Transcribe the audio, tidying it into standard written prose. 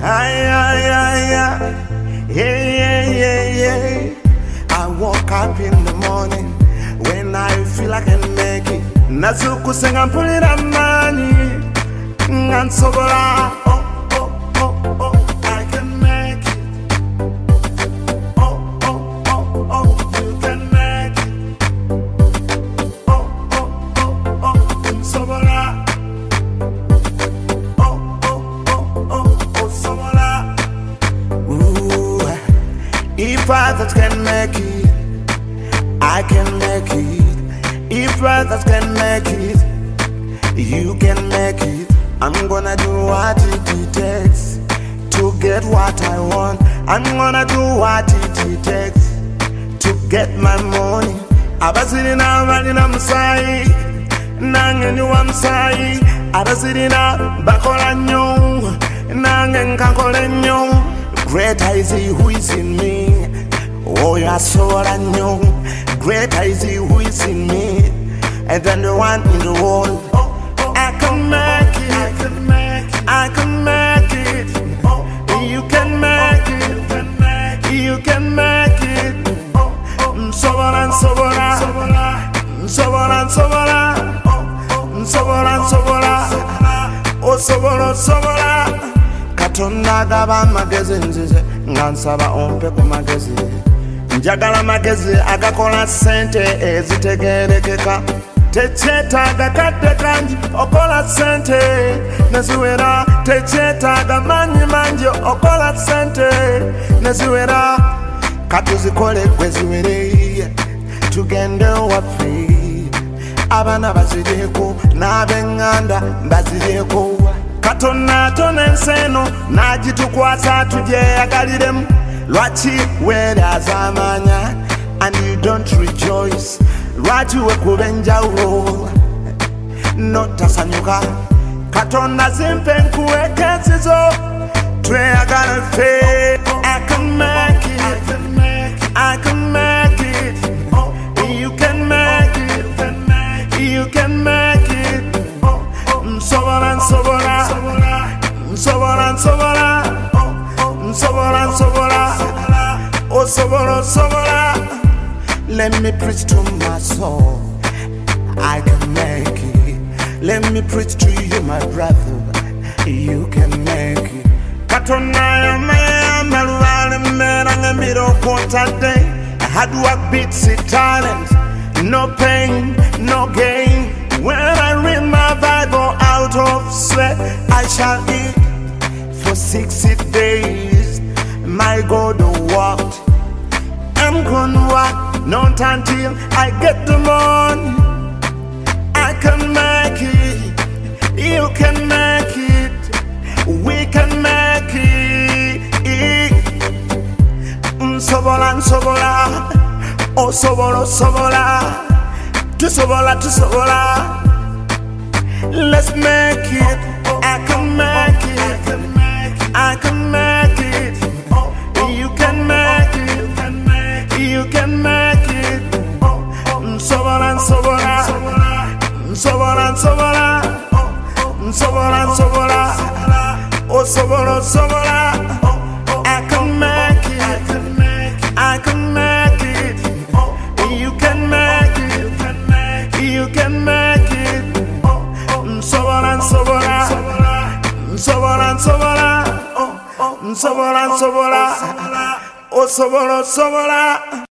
Ay, ay, ay, ay. Yeah, yeah, yeah, yeah. I woke up in the morning when I feel I can make it. Nazuku senga mpulira mani ngansobola. Oh, oh, oh, oh, I can make it. Oh, oh, oh, oh, you can make it. Oh, oh, oh, oh, nsobola. Oh, oh, oh, oh, nsobola. Ooh, if others can make it, I can make it. If others can make it, you can make it. I'm gonna do what it takes to get what I want. I'm gonna do what it takes to get my money. Abazirina balina musai, nange nyuwa musai. Abazirina bakola nnyo, nange nkakola nnyo. Greater is he who is in me. Oh, yasobola nnyo. Greater is he who is in me than the one in the world. I can make it. I can make it. You can make it. You can make it. Nsobola, nsobola, nsobola, nsobola, nsobola, nsobola, osobola, osobola. Katonda agaba amagezi nzize nga nsaba ompe ku magezi. Njagala magezi agakola sente ezitegerekeka. Tekyetaaga kadde kangi okola sente neziwera. Tekyetaaga manyi mangi okola sente neziwera. Katuzikole gwe ziwere tugende waffe. Abaana bazireko n'ab'eŋŋanda bazireko. Katonda atona ensi eno n'agitukwasa tugyeyagaliremu. Lwaki weeraza amaanya and you don't rejoice? Lwaki wekuba enjawulo notasanyuka? Katonda zimpe nkuweka ensizo tweyagala ffe. I can make it. I can make it. You can make it. You can make it. Nsobola, nsobola, nsobola, nsobola, nsobola, nsobola, osobola, osobola. Let me preach to my soul. I can make it. Let me preach to you, my brother. You can make it. Katonda yama luwale mmera ng'embiro kontadde. Hard work beats it talent. No pain, no gain. When I read my Bible out of sweat, I shall eat for 60 days. My God walked. I'm gonna walk not until I get the money. I can make it. You can make it. We can make it. Nsobola, nsobola, osobola, osobola, tusobola, tusobola. Let's make it. I can make it. I can make it. You can make it. You can make it. Nsobola, nsobola, nsobola, nsobola, nsobola, nsobola, osobola, osobola. I can make it. I can make it. You can make it. You can make it. Nsobola, nsobola, nsobola, nsobola, nsobola, nsobola, osobola, osobola.